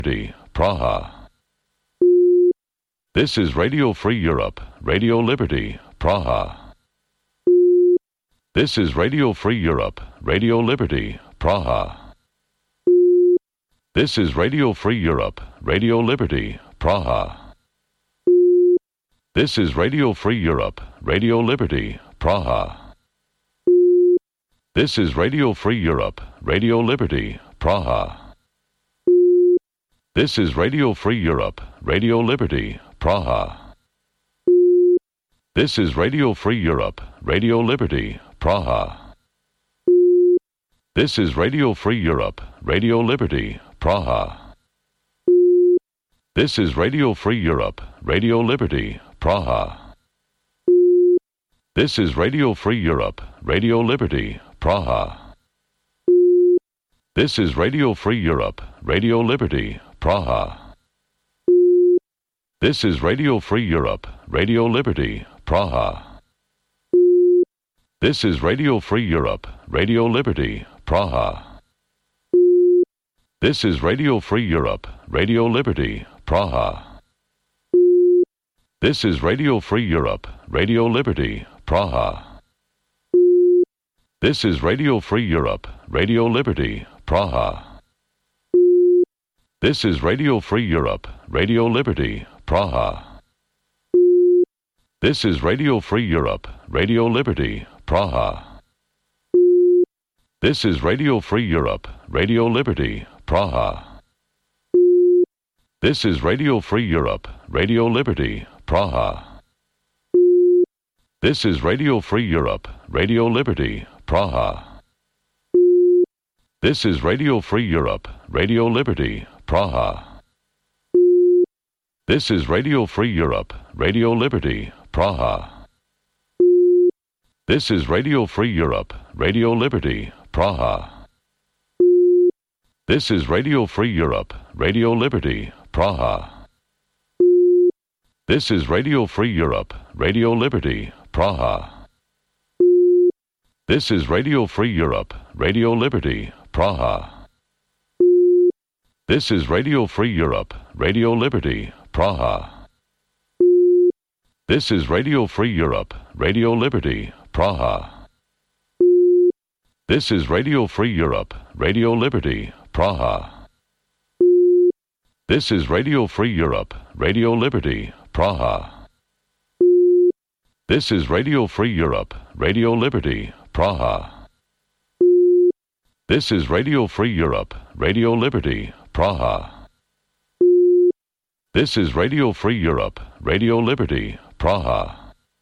Praha. This is Radio Free Europe, Radio Liberty, Praha. This is Radio Free Europe, Radio Liberty, Praha. This is Radio Free Europe, Radio Liberty, Praha. This is Radio Free Europe, Radio Liberty, Praha. This is Radio Free Europe, Radio Liberty, Praha. This is Radio Free Europe, Radio Liberty, Praha. This is Radio Free Europe, Radio Liberty, Praha. This is Radio Free Europe, Radio Liberty, Praha. This is Radio Free Europe, Radio Liberty, Praha. This is Radio Free Europe, Radio Liberty, Praha. This is Radio Free Europe, Radio Liberty, Praha. This is Radio Free Europe, Radio Liberty, Praha. This is Radio Free Europe, Radio Liberty, Praha. This is Radio Free Europe, Radio Liberty, Praha. This is Radio Free Europe, Radio Liberty, Praha. This is Radio Free Europe, Radio Liberty, Praha. This is Radio Free Europe, Radio Liberty, Praha. This is Radio Free Europe, Radio Liberty, Praha. This is Radio Free Europe, Radio Liberty, Praha. This is Radio Free Europe, Radio Liberty, Praha. This is Radio Free Europe, Radio Liberty, Praha. This is Radio Free Europe, Radio Liberty, Praha. This is Radio Free Europe, Radio Liberty, Praha. This is Radio Free Europe, Radio Liberty, Praha. This is Radio Free Europe, Radio Liberty, Praha. This is Radio Free Europe, Radio Liberty, Praha. This is Radio Free Europe, Radio Liberty, Praha. This is Radio Free Europe, Radio Liberty, Praha. This is Radio Free Europe, Radio Liberty, Praha. This is Radio Free Europe, Radio Liberty, Praha. This is Radio Free Europe, Radio Liberty, Praha. This is Radio Free Europe, Radio Liberty, Praha. This is Radio Free Europe, Radio Liberty, Praha. This is Radio Free Europe, Radio Liberty, Praha.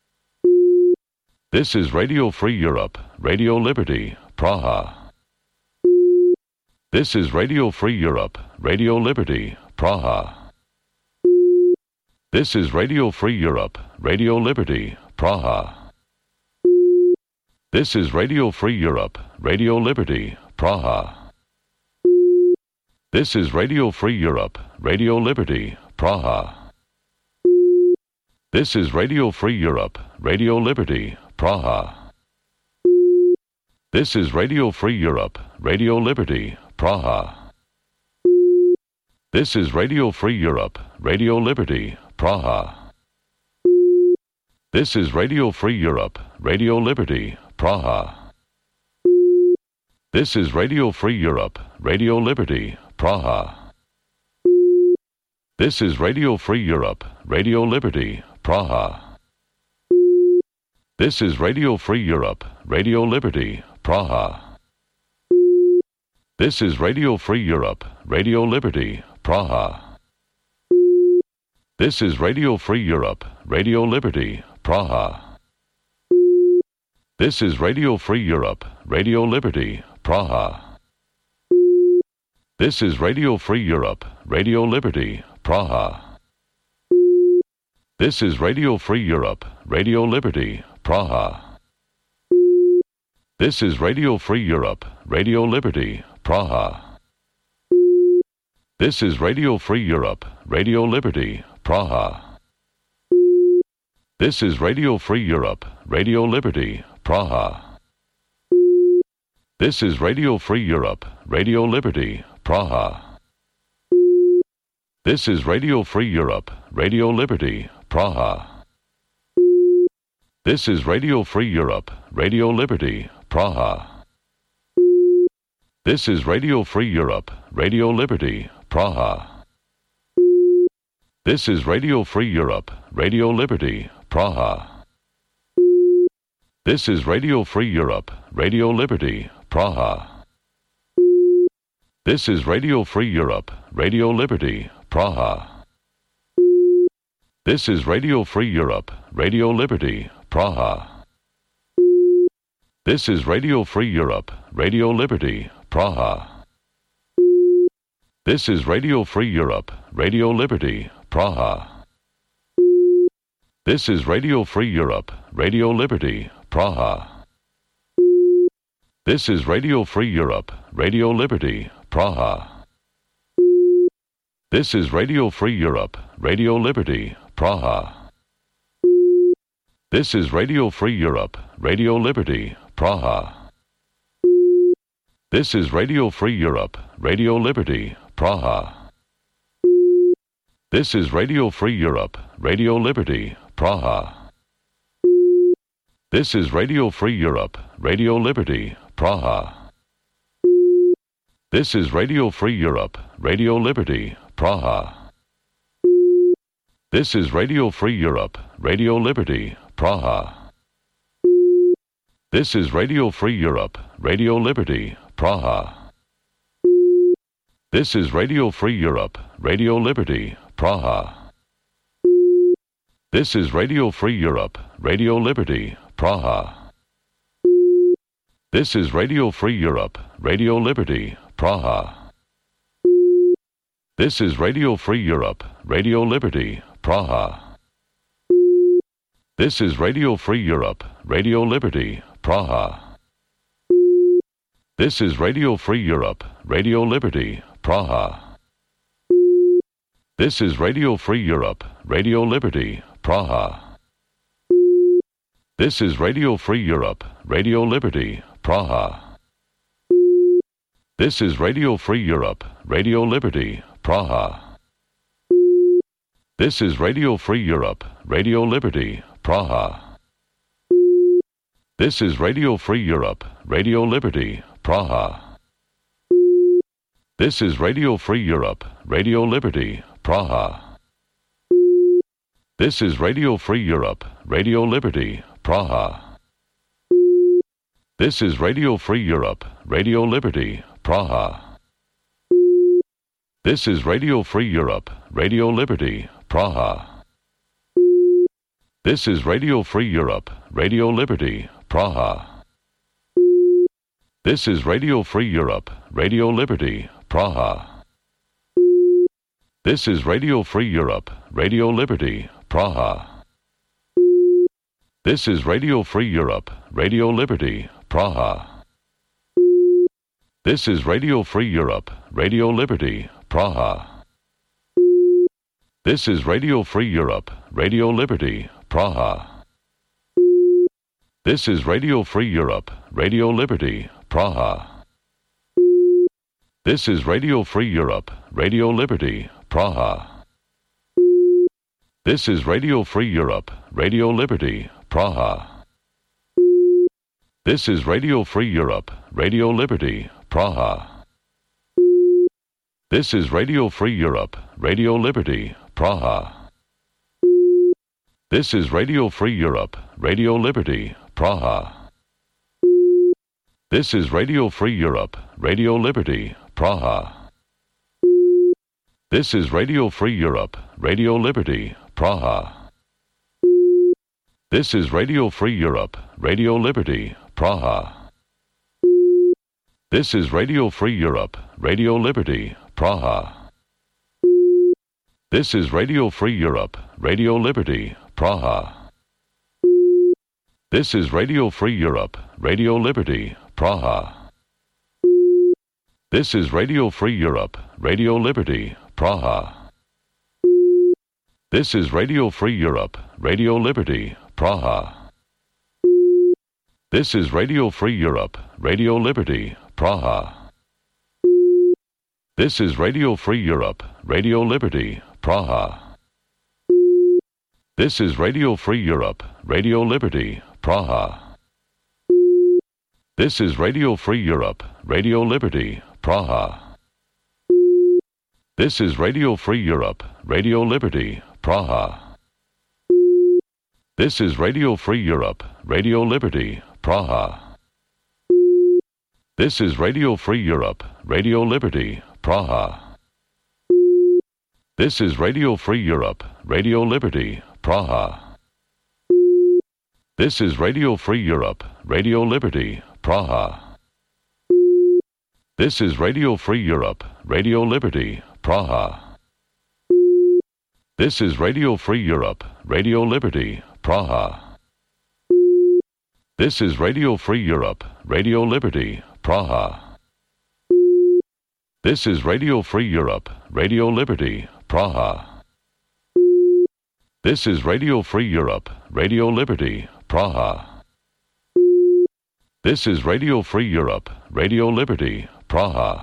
This is Radio Free Europe, Radio Liberty, Praha. This is Radio Free Europe, Radio Liberty, Praha. This is Radio Free Europe, Radio Liberty, Praha. This is Radio Free Europe, Radio Liberty, Praha. This is Radio Free Europe, Radio Liberty, Praha. This is Radio Free Europe, Radio Liberty, Praha. This is Radio Free Europe, Radio Liberty, Praha. This is Radio Free Europe, Radio Liberty, Praha. This is Radio Free Europe, Radio Liberty, Praha. This is Radio Free Europe, Radio Liberty, Praha. This is Radio Free Europe, Radio Liberty, Praha. This is Radio Free Europe, Radio Liberty, Praha. This is Radio Free Europe, Radio Liberty, Praha. This is Radio Free Europe, Radio Liberty, Praha. This is Radio Free Europe, Radio Liberty, Praha. This is Radio Free Europe, Radio Liberty, Praha. This is Radio Free Europe, Radio Liberty, Praha. This is Radio Free Europe, Radio Liberty, Praha. This is Radio Free Europe, Radio Liberty, Praha. This is Radio Free Europe, Radio Liberty, Praha. This is Radio Free Europe, Radio Liberty, Praha. This is Radio Free Europe, Radio Liberty, Praha. This is Radio Free Europe, Radio Liberty, Praha. This is Radio Free Europe, Radio Liberty, Praha. This is Radio Free Europe, Radio Liberty, Praha. This is Radio Free Europe, Radio Liberty, Praha. This is Radio Free Europe, Radio Liberty, Praha. This is Radio Free Europe, Radio Liberty, Praha. This is Radio Free Europe, Radio Liberty, Praha. This is Radio Free Europe, Radio Liberty, Praha. This is Radio Free Europe, Radio Liberty, Praha. This is Radio Free Europe, Radio Liberty, Praha. This is Radio Free Europe, Radio Liberty, Praha. This is Radio Free Europe, Radio Liberty, Praha. This is Radio Free Europe, Radio Liberty, Praha. This is Radio Free Europe, Radio Liberty, Praha. This is Radio Free Europe, Radio Liberty, Praha. This is Radio Free Europe, Radio Liberty, Praha. This is Radio Free Europe, Radio Liberty, Praha. This is Radio Free Europe, Radio Liberty, Praha. This is Radio Free Europe, Radio Liberty, Praha. This is Radio Free Europe, Radio Liberty, Praha. This is Radio Free Europe, Radio Liberty, Praha. This is Radio Free Europe, Radio Liberty, Praha. This is Radio Free Europe, Radio Liberty, Praha. This is Radio Free Europe, Radio Liberty, Praha. This is Radio Free Europe, Radio Liberty, Praha. This is Radio Free Europe, Radio Liberty, Praha. This is Radio Free Europe, Radio Liberty, Praha. This is Radio Free Europe, Radio Liberty, Praha. This is Radio Free Europe, Radio Liberty, Praha. This is Radio Free Europe, Radio Liberty, Praha. This is Radio Free Europe, Radio Liberty, Praha. This is Radio Free Europe, Radio Liberty, Praha. This is Radio Free Europe, Radio Liberty, Praha. This is Radio Free Europe, Radio Liberty, Praha. This is Radio Free Europe, Radio Liberty, Praha. This is Radio Free Europe, Radio Liberty, Praha. This is Radio Free Europe, Radio Liberty, Praha. This is Radio Free Europe, Radio Liberty, Praha. This is Radio Free Europe, Radio Liberty, Praha. This is Radio Free Europe, Radio Liberty, Praha. This is Radio Free Europe, Radio Liberty, Praha. This is Radio Free Europe, Radio Liberty, Praha. This is Radio Free Europe, Radio Liberty, Praha. This is Radio Free Europe, Radio Liberty, Praha. This is Radio Free Europe, Radio Liberty, Praha. This is Radio Free Europe, Radio Liberty, Praha. This is Radio Free Europe, Radio Liberty, Praha. This is Radio Free Europe, Radio Liberty, Praha. This is Radio Free Europe, Radio Liberty, Praha. This is Radio Free Europe, Radio Liberty, Praha. This is Radio Free Europe, Radio Liberty, Praha. This is Radio Free Europe, Radio Liberty, Praha. This is Radio Free Europe, Radio Liberty, Praha. This is Radio Free Europe, Radio Liberty, Praha. This is Radio Free Europe, Radio Liberty, Praha. This is Radio Free Europe, Radio Liberty, Praha. This is Radio Free Europe, Radio Liberty, Praha. This is Radio Free Europe, Radio Liberty, Praha. This is Radio Free Europe, Radio Liberty, Praha. This is Radio Free Europe, Radio Liberty, Praha. This is Radio Free Europe, Radio Liberty, Praha. This is Radio Free Europe, Radio Liberty, Praha. This is Radio Free Europe, Radio Liberty, Praha. This is Radio Free Europe, Radio Liberty, Praha. This is Radio Free Europe, Radio Liberty, Praha. This is Radio Free Europe, Radio Liberty, Praha. This is Radio Free Europe, Radio Liberty, Praha. This is Radio Free Europe, Radio Liberty, Praha.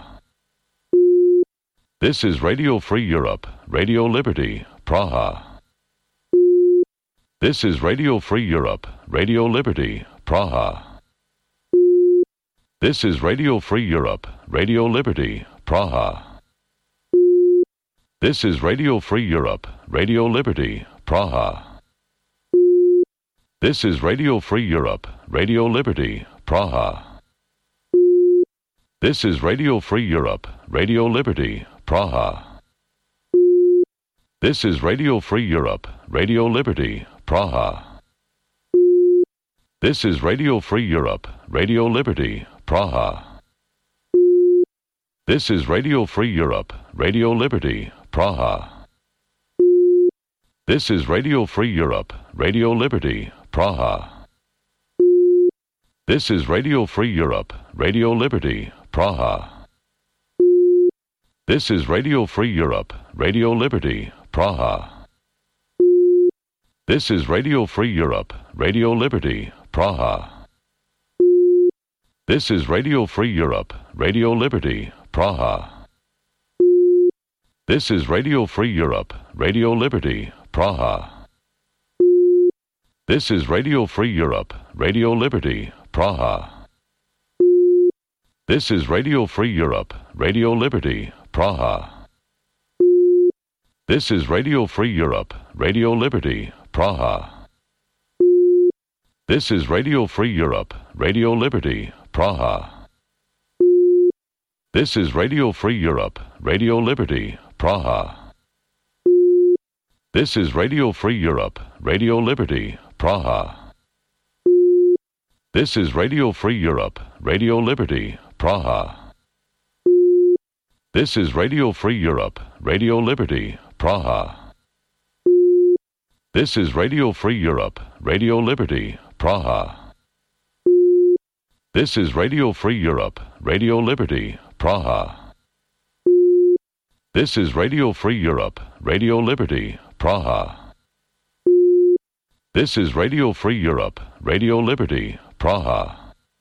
This is Radio Free Europe, Radio Liberty, Praha. This is Radio Free Europe, Radio Liberty, Praha. This is Radio Free Europe, Radio Liberty, Praha. This is Radio Free Europe, Radio Liberty, Praha. This is Radio Free Europe, Radio Liberty, Praha. This is Radio Free Europe, Radio Liberty, Praha. This is Radio Free Europe, Radio Liberty, Praha. This is Radio Free Europe, Radio Liberty, Praha. This is Radio Free Europe, Radio Liberty, Praha. This is Radio Free Europe, Radio Liberty, Praha. This is Radio Free Europe, Radio Liberty, Praha. This is Radio Free Europe, Radio Liberty, Praha. This is Radio Free Europe, Radio Liberty, Praha. This is Radio Free Europe, Radio Liberty, Praha. This is Radio Free Europe, Radio Liberty, Praha. This is Radio Free Europe, Radio Liberty, Praha. This is Radio Free Europe, Radio Liberty, Praha. This is Radio Free Europe, Radio Liberty, Praha. This is Radio Free Europe, Radio Liberty, Praha. This is Radio Free Europe, Radio Liberty, Praha. This is Radio Free Europe, Radio Liberty, Praha. This is Radio Free Europe, Radio Liberty, Praha. This is Radio Free Europe, Radio Liberty, Praha. This is Radio Free Europe, Radio Liberty, Praha. This is Radio Free Europe, Radio Liberty, Praha. This is Radio Free Europe, Radio Liberty, Praha. This is Radio Free Europe, Radio Liberty, Praha.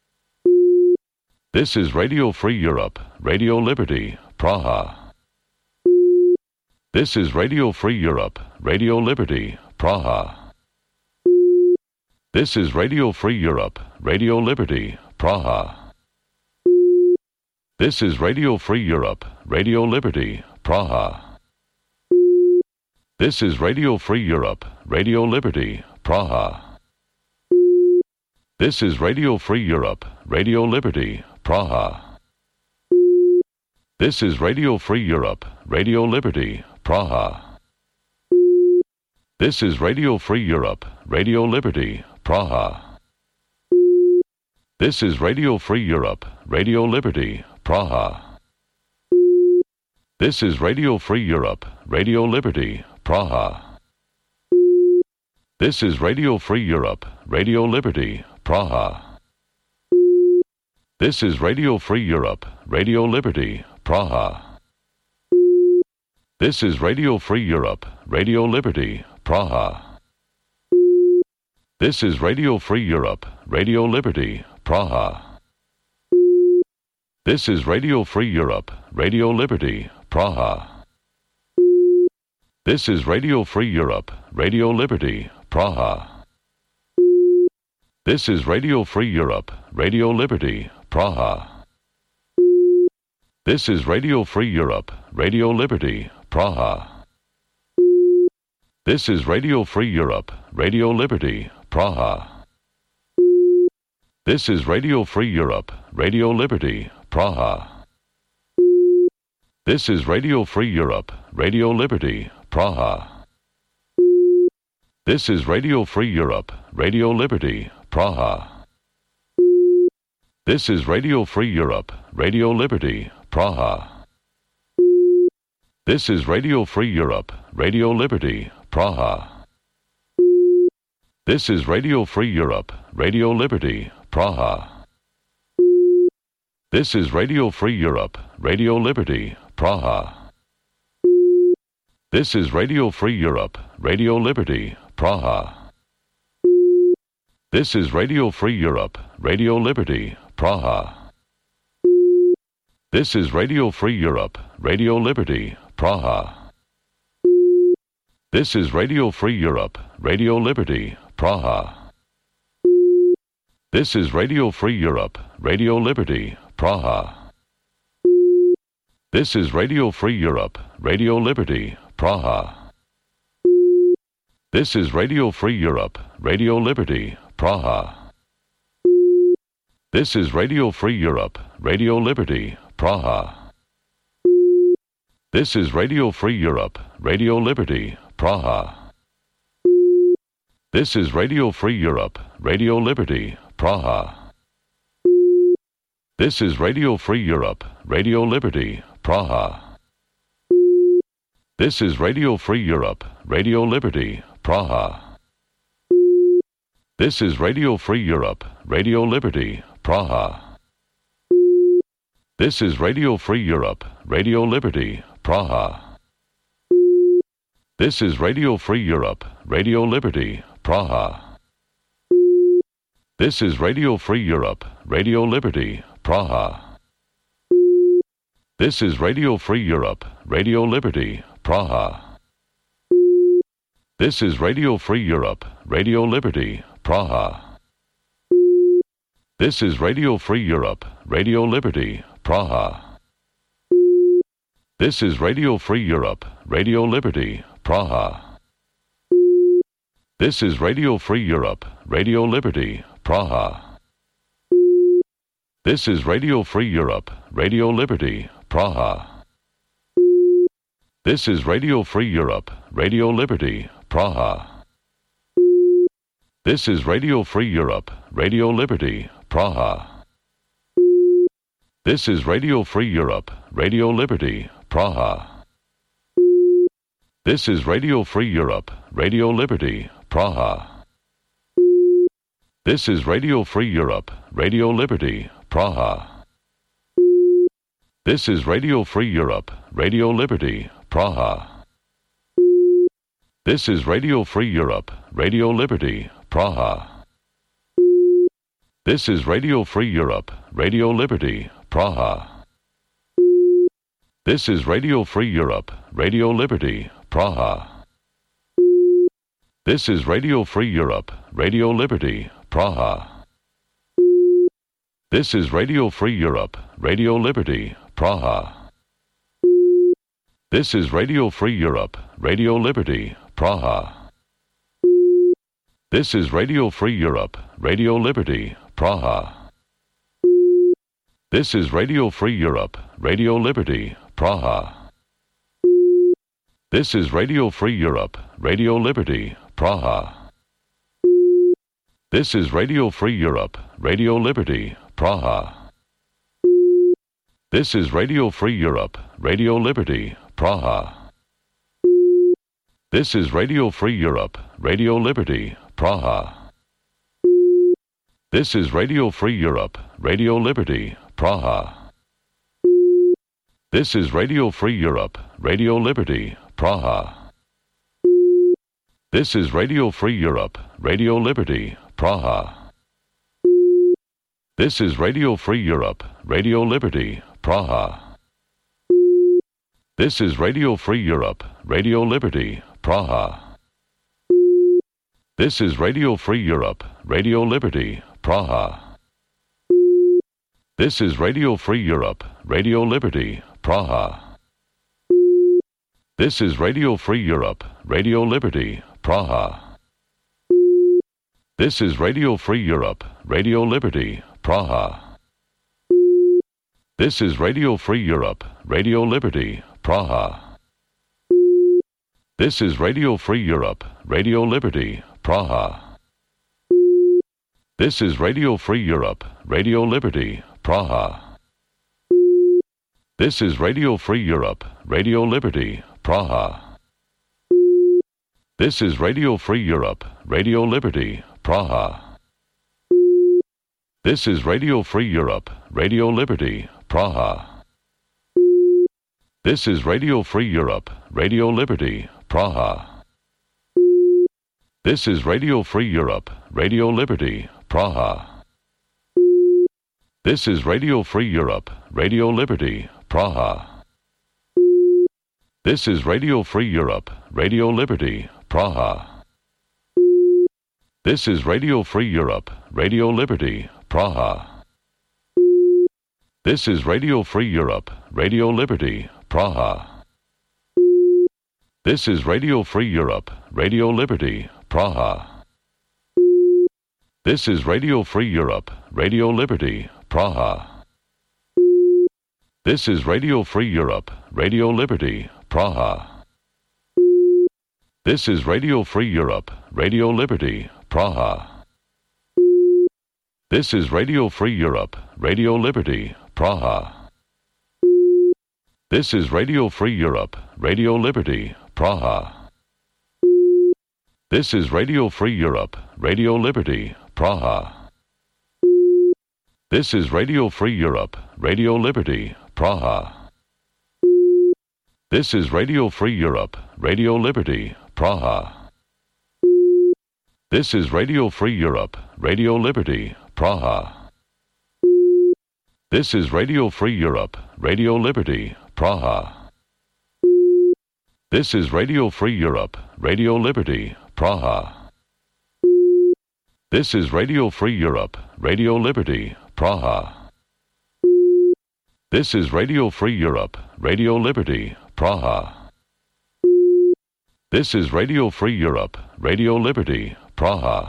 This is Radio Free Europe, Radio Liberty, Praha. This is Radio Free Europe, Radio Liberty, Praha. This is Radio Free Europe, Radio Liberty, Praha. This is Radio Free Europe, Radio Liberty, Praha. This is Radio Free Europe, Radio Liberty, Praha. This is Radio Free Europe, Radio Liberty, Praha. This is Radio Free Europe, Radio Liberty, Praha. This is Radio Free Europe, Radio Liberty, Praha. This is Radio Free Europe, Radio Liberty, Praha. This is Radio Free Europe, Radio Liberty, Praha. This is Radio Free Europe, Radio Liberty, Praha. This is Radio Free Europe, Radio Liberty, Praha. This is Radio Free Europe, Radio Liberty, Praha. This is Radio Free Europe, Radio Liberty, Praha. This is Radio Free Europe, Radio Liberty, Praha. This is Radio Free Europe, Radio Liberty, Praha. This is Radio Free Europe, Radio Liberty, Praha. This is Radio Free Europe, Radio Liberty, Praha. This is Radio Free Europe, Radio Liberty, Praha. This is Radio Free Europe, Radio Liberty, Praha. This is Radio Free Europe, Radio Liberty, Praha. This is Radio Free Europe, Radio Liberty, Praha. This is Radio Free Europe, Radio Liberty, Praha. This is Radio Free Europe, Radio Liberty, Praha. This is Radio Free Europe, Radio Liberty, Praha. This is Radio Free Europe, Radio Liberty, Praha. This is Radio Free Europe, Radio Liberty, Praha. This is Radio Free Europe, Radio Liberty, Praha. This is Radio Free Europe, Radio Liberty, Praha. This is Radio Free Europe, Radio Liberty, Praha. This is Radio Free Europe, Radio Liberty, Praha. This is Radio Free Europe, Radio Liberty, Praha. This is Radio Free Europe, Radio Liberty, Praha. This is Radio Free Europe, Radio Liberty, Praha. This is Radio Free Europe, Radio Liberty, Praha. This is Radio Free Europe, Radio Liberty, Praha. This is Radio Free Europe, Radio Liberty, Praha. This is Radio Free Europe, Radio Liberty, Praha. This is Radio Free Europe, Radio Liberty, Praha. This is Radio Free Europe, Radio Liberty, Praha. This is Radio Free Europe, Radio Liberty, Praha. This is Radio Free Europe, Radio Liberty, Praha. This is Radio Free Europe, Radio Liberty, Praha. This is Radio Free Europe, Radio Liberty, Praha. This is Radio Free Europe, Radio Liberty, Praha. This is Radio Free Europe, Radio Liberty, Praha. This is Radio Free Europe, Radio Liberty, Praha. This is Radio Free Europe, Radio Liberty, Praha. This is Radio Free Europe, Radio Liberty, Praha. This is Radio Free Europe, Radio Liberty, Praha. This is Radio Free Europe, Radio Liberty, Praha. This is Radio Free Europe, Radio Liberty, Praha. This is Radio Free Europe, Radio Liberty, Praha. This is Radio Free Europe, Radio Liberty, Praha. This is Radio Free Europe, Radio Liberty, Praha. This is Radio Free Europe, Radio Liberty, Praha. This is Radio Free Europe, Radio Liberty, Praha. This is Radio Free Europe, Radio Liberty, Praha. This is Radio Free Europe, Radio Liberty, Praha. This is Radio Free Europe, Radio Liberty, Praha. This is Radio Free Europe, Radio Liberty, Praha. This is Radio Free Europe, Radio Liberty, Praha. This is Radio Free Europe, Radio Liberty, Praha. This is Radio Free Europe, Radio Liberty, Praha. This is Radio Free Europe, Radio Liberty, Praha. This is Radio Free Europe, Radio Liberty, Praha. This is Radio Free Europe, Radio Liberty, Praha. This is Radio Free Europe, Radio Liberty, Praha. This is Radio Free Europe, Radio Liberty, Praha. This is Radio Free Europe, Radio Liberty, Praha. This is Radio Free Europe, Radio Liberty, Praha. This is Radio Free Europe, Radio Liberty, Praha. This is Radio Free Europe, Radio Liberty, Praha. This is Radio Free Europe, Radio Liberty, Praha. This is Radio Free Europe, Radio Liberty, Praha. This is Radio Free Europe, Radio Liberty, Praha. This is Radio Free Europe, Radio Liberty, Praha. This is Radio Free Europe, Radio Liberty, Praha. This is Radio Free Europe, Radio Liberty, Praha. This is Radio Free Europe, Radio Liberty, Praha. This is Radio Free Europe, Radio Liberty, Praha. This is Radio Free Europe, Radio Liberty, Praha. This is Radio Free Europe, Radio Liberty, Praha. This is Radio Free Europe, Radio Liberty, Praha. This is Radio Free Europe, Radio Liberty, Praha. This is Radio Free Europe, Radio Liberty, Praha. This is Radio Free Europe, Radio Liberty, Praha. This is Radio Free Europe, Radio Liberty, Praha. This is Radio Free Europe, Radio Liberty, Praha. This is Radio Free Europe, Radio Liberty, Praha. This is Radio Free Europe, Radio Liberty, Praha. This is Radio Free Europe, Radio Liberty, Praha. This is Radio Free Europe, Radio Liberty, Praha. This is Radio Free Europe, Radio Liberty, Praha. This is Radio Free Europe, Radio Liberty, Praha. This is Radio Free Europe, Radio Liberty, Praha. This is Radio Free Europe, Radio Liberty, Praha. This is Radio Free Europe, Radio Liberty, Praha. This is Radio Free Europe, Radio Liberty, Praha. This is Radio Free Europe, Radio Liberty, Praha. This is Radio Free Europe, Radio Liberty, Praha. This is Radio Free Europe, Radio Liberty, Praha.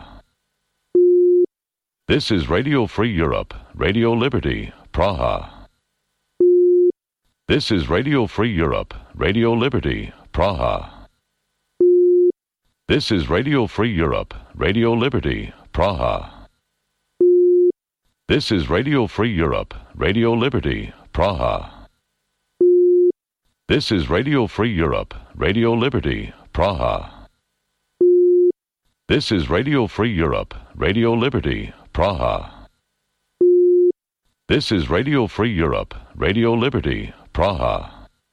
This is Radio Free Europe, Radio Liberty, Praha. This is Radio Free Europe, Radio Liberty, Praha. This is Radio Free Europe, Radio Liberty, Praha. This is Radio Free Europe, Radio Liberty, Praha. This is Radio Free Europe, Radio Liberty, Praha. This is Radio Free Europe, Radio Liberty, Praha. This is Radio Free Europe, Radio Liberty, Praha.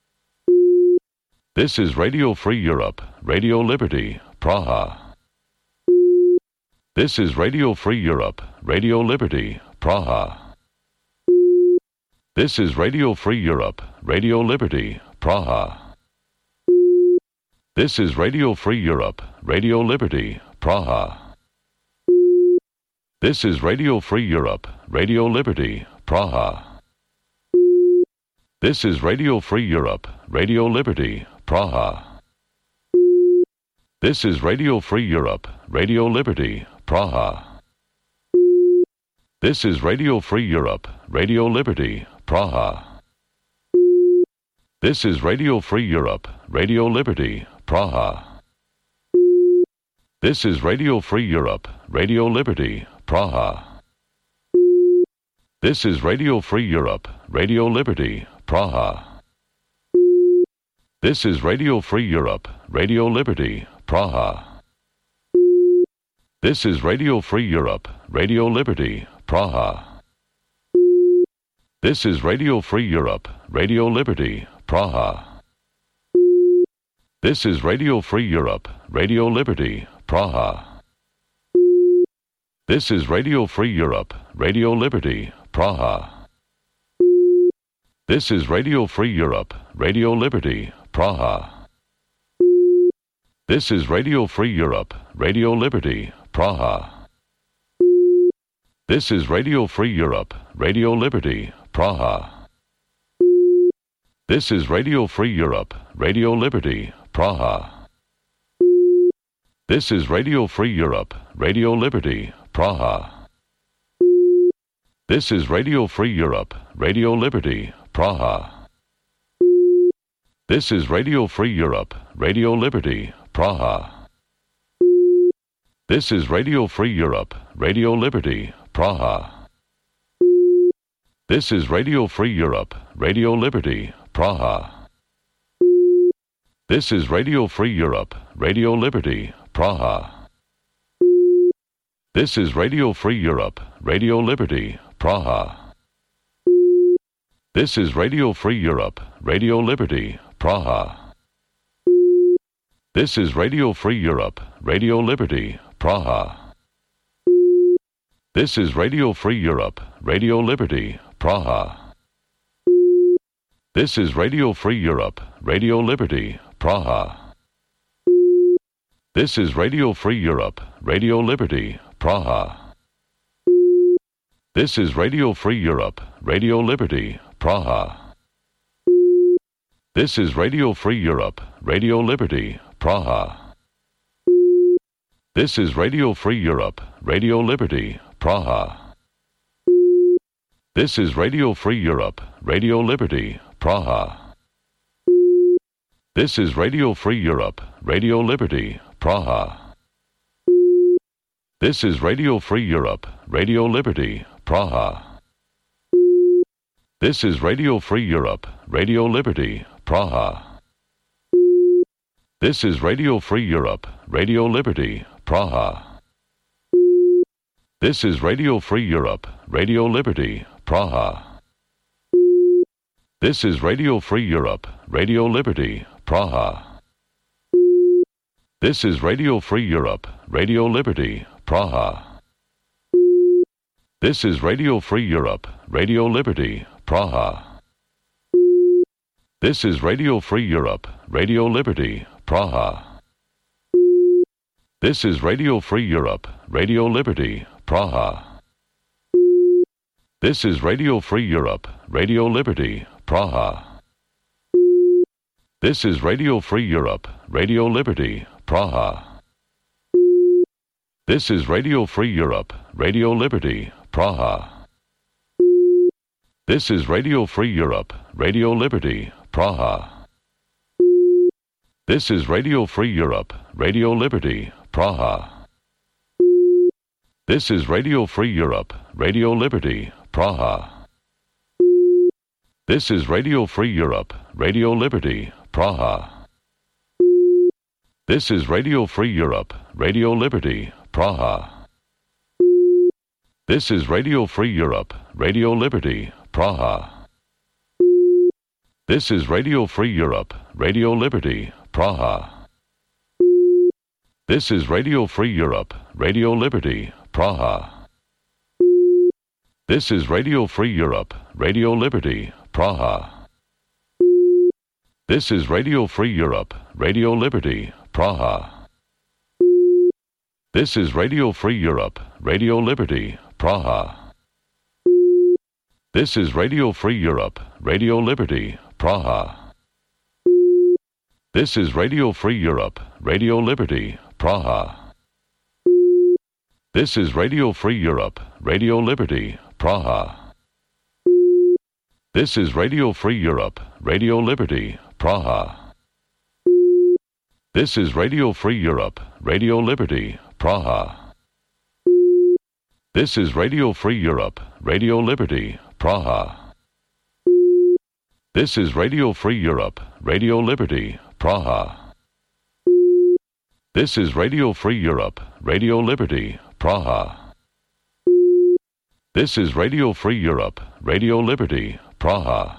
This is Radio Free Europe, Radio Liberty, Praha. This is Radio Free Europe, Radio Liberty, Praha. This is Radio Free Europe, Radio Liberty, Praha. This is Radio Free Europe, Radio Liberty, Praha. This is Radio Free Europe, Radio Liberty, Praha. This is Radio Free Europe, Radio Liberty, Praha. This is Radio Free Europe, Radio Liberty, Praha. This is Radio Free Europe, Radio Liberty, Praha. This is Radio Free Europe, Radio Liberty, Praha. This is Radio Free Europe, Radio Liberty, Praha. This is Radio Free Europe, Radio Liberty, Praha. This is Radio Free Europe, Radio Liberty, Praha. This is Radio Free Europe, Radio Liberty, Praha. This is Radio Free Europe, Radio Liberty, Praha. This is Radio Free Europe, Radio Liberty, Praha. This is Radio Free Europe, Radio Liberty, Praha. This is Radio Free Europe, Radio Liberty, Praha. This is Radio Free Europe, Radio Liberty, Praha. This is Radio Free Europe, Radio Liberty, Praha. This is Radio Free Europe, Radio Liberty, Praha. This is Radio Free Europe, Radio Liberty, Praha. This is Radio Free Europe, Radio Liberty, Praha. This is Radio Free Europe, Radio Liberty, Praha. This is Radio Free Europe, Radio Liberty, Praha. This is Radio Free Europe, Radio Liberty, Praha. This is Radio Free Europe, Radio Liberty, Praha. This is Radio Free Europe, Radio Liberty, Praha. This is Radio Free Europe, Radio Liberty, Praha. This is Radio Free Europe, Radio Liberty, Praha. This is Radio Free Europe, Radio Liberty, Praha. This is Radio Free Europe, Radio Liberty, Praha. This is Radio Free Europe, Radio Liberty, Praha. This is Radio Free Europe, Radio Liberty, Praha. This is Radio Free Europe, Radio Liberty, Praha. This is Radio Free Europe, Radio Liberty, Praha. This is Radio Free Europe, Radio Liberty, Praha. This is Radio Free Europe, Radio Liberty, Praha. This is Radio Free Europe, Radio Liberty, Praha. This is Radio Free Europe, Radio Liberty, Praha. This is Radio Free Europe, Radio Liberty, Praha. This is Radio Free Europe, Radio Liberty, Praha. This is Radio Free Europe, Radio Liberty, Praha. This is Radio Free Europe, Radio Liberty, Praha. This is Radio Free Europe, Radio Liberty, Praha. This is Radio Free Europe, Radio Liberty, Praha. This is Radio Free Europe, Radio Liberty, Praha. This is Radio Free Europe, Radio Liberty, Praha. This is Radio Free Europe, Radio Liberty, Praha. This is Radio Free Europe, Radio Liberty, Praha. This is Radio Free Europe, Radio Liberty, Praha. This is Radio Free Europe, Radio Liberty, Praha. This is Radio Free Europe, Radio Liberty, Praha. This is Radio Free Europe, Radio Liberty, Praha. This is Radio Free Europe, Radio Liberty, Praha. This is Radio Free Europe, Radio Liberty, Praha. This is Radio Free Europe, Radio Liberty, Praha. This is Radio Free Europe, Radio Liberty, Praha. This is Radio Free Europe, Radio Liberty, Praha. This is Radio Free Europe, Radio Liberty, Praha. This is Radio Free Europe, Radio Liberty, Praha. This is Radio Free Europe, Radio Liberty, Praha. This is Radio Free Europe, Radio Liberty, Praha. This is Radio Free Europe, Radio Liberty, Praha. This is Radio Free Europe, Radio Liberty, Praha. This is Radio Free Europe, Radio Liberty, Praha. This is Radio Free Europe, Radio Liberty, Praha. This is Radio Free Europe, Radio Liberty, Praha. This is Radio Free Europe, Radio Liberty, Praha. This is Radio Free Europe, Radio Liberty, Praha.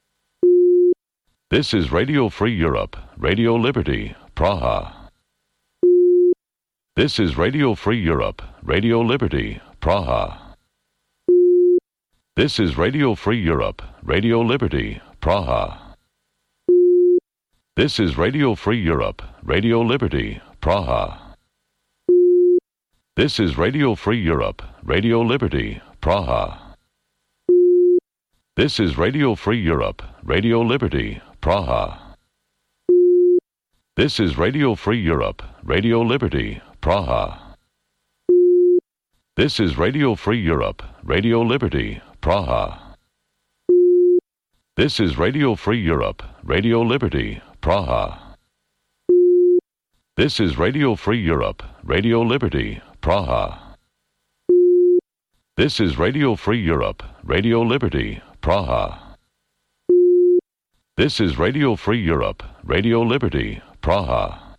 This is Radio Free Europe, Radio Liberty, Praha. This is Radio Free Europe, Radio Liberty, Praha. This is Radio Free Europe, Radio Liberty, Praha. This is Radio Free Europe, Radio Liberty, Praha. This is Radio Free Europe, Radio Liberty, Praha. This is Radio Free Europe, Radio Liberty, Praha. This is Radio Free Europe, Radio Liberty, Praha. This is Radio Free Europe, Radio Liberty, Praha. This is Radio Free Europe, Radio Liberty, Praha. This is Radio Free Europe, Radio Liberty, Praha. This is Radio Free Europe, Radio Liberty, Praha. This is Radio Free Europe, Radio Liberty, Praha.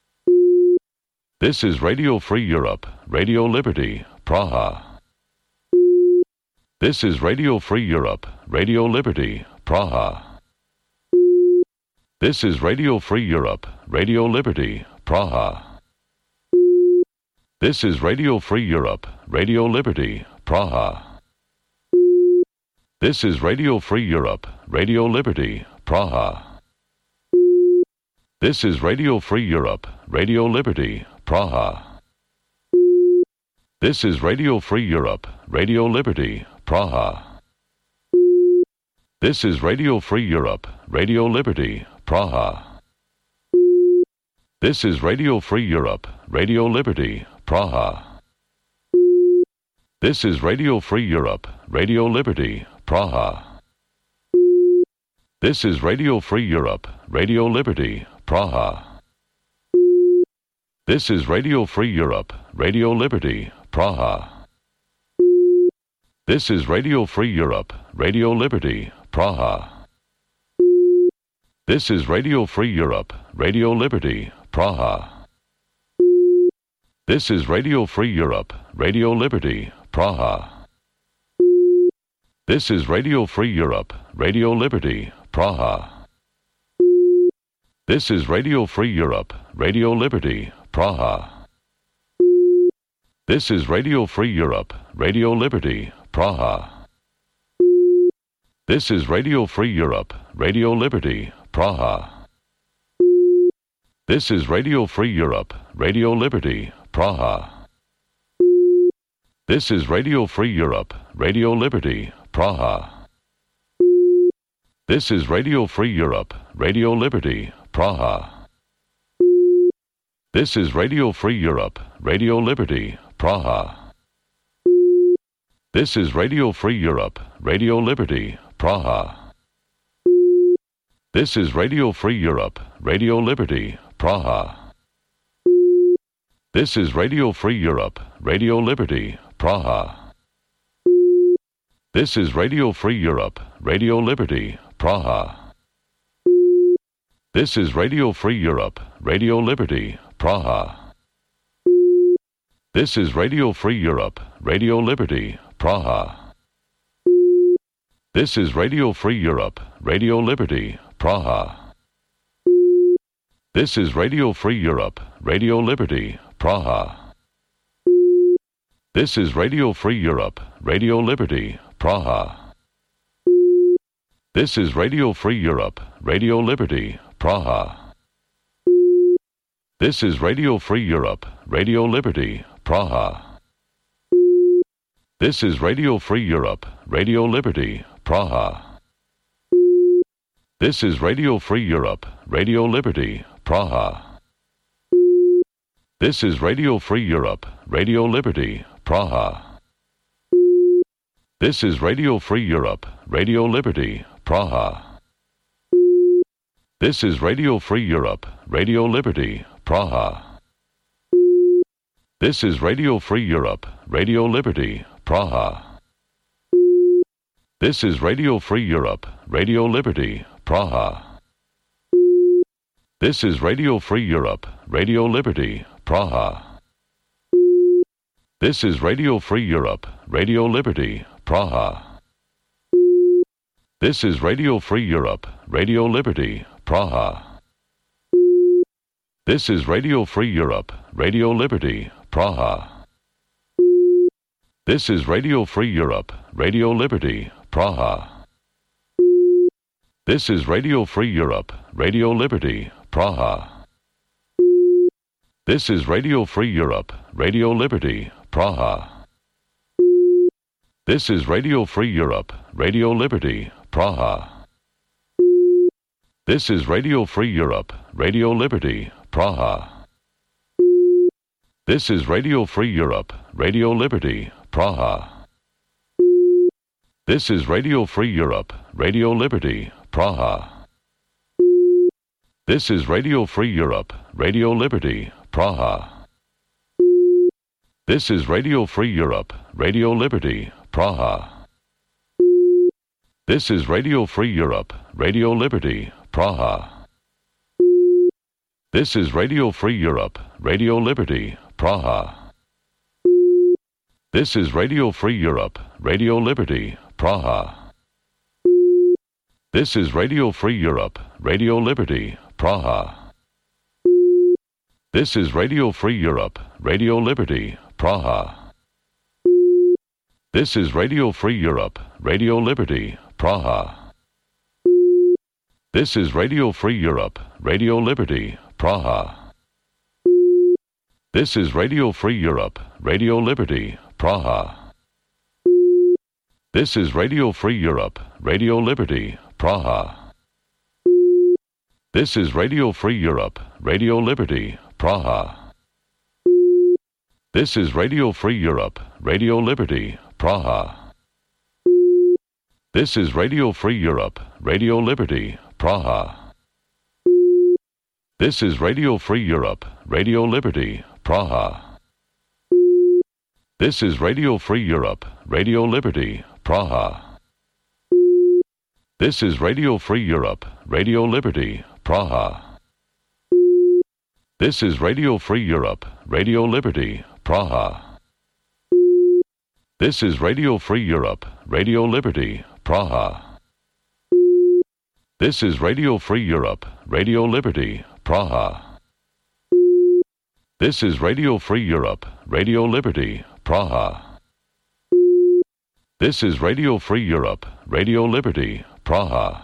This is Radio Free Europe, Radio Liberty, Praha. This is Radio Free Europe, Radio Liberty, Praha. This is Radio Free Europe, Radio Liberty, Praha. This is Radio Free Europe, Radio Liberty, Praha. This is Radio Free Europe, Radio Liberty, Praha. This is Radio Free Europe, Radio Liberty, Praha. This is Radio Free Europe, Radio Liberty, Praha. This is Radio Free Europe, Radio Liberty, Praha. This is Radio Free Europe, Radio Liberty, Praha. This is Radio Free Europe, Radio Liberty, Praha. This is Radio Free Europe, Radio Liberty, Praha. This is Radio Free Europe, Radio Liberty, Praha. This is Radio Free Europe, Radio Liberty, Praha. This is Radio Free Europe, Radio Liberty, Praha. This is Radio Free Europe, Radio Liberty, Praha. This is Radio Free Europe, Radio Liberty, Praha. This is Radio Free Europe, Radio Liberty, Praha. This is Radio Free Europe, Radio Liberty, Praha. This is Radio Free Europe, Radio Liberty, Praha. This is Radio Free Europe, Radio Liberty, Praha. This is Radio Free Europe, Radio Liberty, Praha. This is Radio Free Europe, Radio Liberty, Praha. This is Radio Free Europe, Radio Liberty, Praha. This is Radio Free Europe, Radio Liberty, Praha. This is Radio Free Europe, Radio Liberty, Praha. This is Radio Free Europe, Radio Liberty, Praha. This is Radio Free Europe, Radio Liberty, Praha. This is Radio Free Europe, Radio Liberty, Praha. This is Radio Free Europe, Radio Liberty, Praha. This is Radio Free Europe, Radio Liberty, Praha. This is Radio Free Europe, Radio Liberty, Praha. This is Radio Free Europe, Radio Liberty, Praha. This is Radio Free Europe, Radio Liberty, Praha. This is Radio Free Europe, Radio Liberty, Praha. This is Radio Free Europe, Radio Liberty, Praha. This is Radio Free Europe, Radio Liberty, Praha. This is Radio Free Europe, Radio Liberty, Praha. This is Radio Free Europe, Radio Liberty, Praha. This is Radio Free Europe, Radio Liberty, Praha. This is Radio Free Europe, Radio Liberty, Praha. This is Radio Free Europe, Radio Liberty, Praha. This is Radio Free Europe, Radio Liberty, Praha. This is Radio Free Europe, Radio Liberty, Praha. This is Radio Free Europe, Radio Liberty, Praha. This is Radio Free Europe, Radio Liberty, Praha. This is Radio Free Europe, Radio Liberty, Praha. This is Radio Free Europe, Radio Liberty, Praha. This is Radio Free Europe, Radio Liberty, Praha. This is Radio Free Europe, Radio Liberty, Praha. This is Radio Free Europe, Radio Liberty, Praha. This is Radio Free Europe, Radio Liberty, Praha. This is Radio Free Europe, Radio Liberty, Praha. This is Radio Free Europe, Radio Liberty, Praha. This is Radio Free Europe, Radio Liberty, Praha. This is Radio Free Europe, Radio Liberty, Praha. This is Radio Free Europe, Radio Liberty, Praha. This is Radio Free Europe, Radio Liberty, Praha. This is Radio Free Europe, Radio Liberty, Praha. This is Radio Free Europe, Radio Liberty, Praha. This is Radio Free Europe, Radio Liberty, Praha. This is Radio Free Europe, Radio Liberty, Praha. This is Radio Free Europe, Radio Liberty, Praha. This is Radio Free Europe, Radio Liberty, Praha. This is Radio Free Europe, Radio Liberty, Praha. This is Radio Free Europe, Radio Liberty, Praha. This is Radio Free Europe, Radio Liberty, Praha. This is Radio Free Europe, Radio Liberty, Praha. This is Radio Free Europe, Radio Liberty, Praha. This is Radio Free Europe, Radio Liberty, Praha. This is Radio Free Europe, Radio Liberty, Praha. This is Radio Free Europe, Radio Liberty, Praha. This is Radio Free Europe, Radio Liberty, Praha. This is Radio Free Europe, Radio Liberty, Praha. This is Radio Free Europe, Radio Liberty, Praha.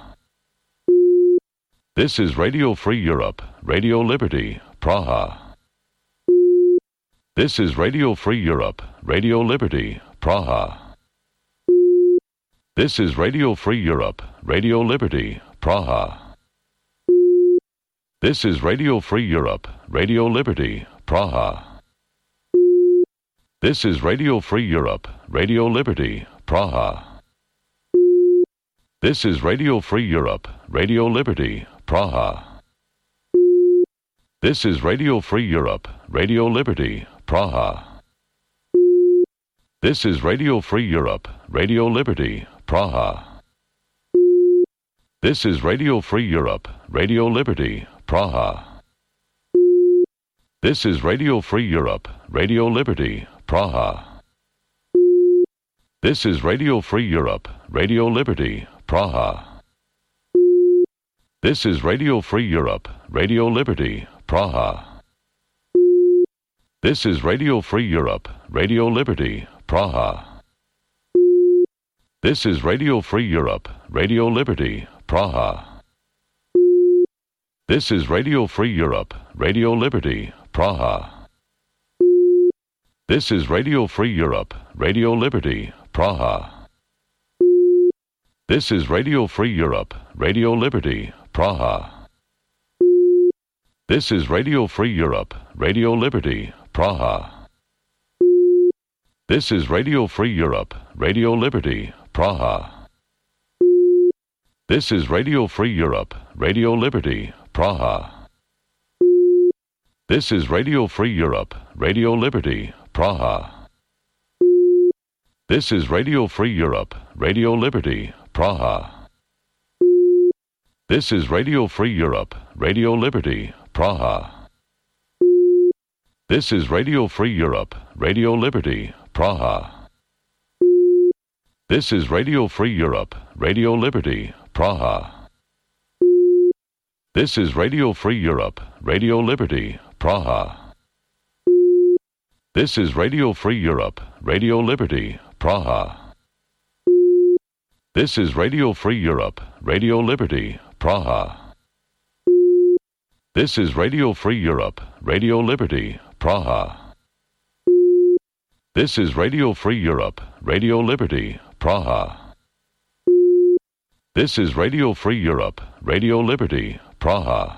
This is Radio Free Europe, Radio Liberty, Praha. This is Radio Free Europe, Radio Liberty, Praha. This is Radio Free Europe, Radio Liberty, Praha. This is Radio Free Europe, Radio Liberty, Praha. This is Radio Free Europe, Radio Liberty, Praha. This is Radio Free Europe, Radio Liberty, Praha. This is Radio Free Europe, Radio Liberty, Praha. This is Radio Free Europe, Radio Liberty, Praha. This is Radio Free Europe, Radio Liberty, Praha. This is Radio Free Europe, Radio Liberty, Praha. This is Radio Free Europe, Radio Liberty, Praha. This is Radio Free Europe, Radio Liberty, Praha. This is Radio Free Europe, Radio Liberty, Praha. This is Radio Free Europe, Radio Liberty, Praha. This is Radio Free Europe, Radio Liberty, Praha. This is Radio Free Europe, Radio Liberty, Praha. This is Radio Free Europe, Radio Liberty, Praha. This is Radio Free Europe, Radio Liberty, Praha. This is Radio Free Europe, Radio Liberty, Praha. This is Radio Free Europe, Radio Liberty, Praha. This is Radio Free Europe, Radio Liberty, Praha. This is Radio Free Europe, Radio Liberty, Praha. This is Radio Free Europe, Radio Liberty, Praha. This is Radio Free Europe, Radio Liberty, Praha. This is Radio Free Europe, Radio Liberty, Praha. This is Radio Free Europe, Radio Liberty, Praha. This is Radio Free Europe, Radio Liberty, Praha. This is Radio Free Europe, Radio Liberty, Praha. This is Radio Free Europe, Radio Liberty, Praha. This is Radio Free Europe, Radio Liberty, Praha. This is Radio Free Europe, Radio Liberty, Praha.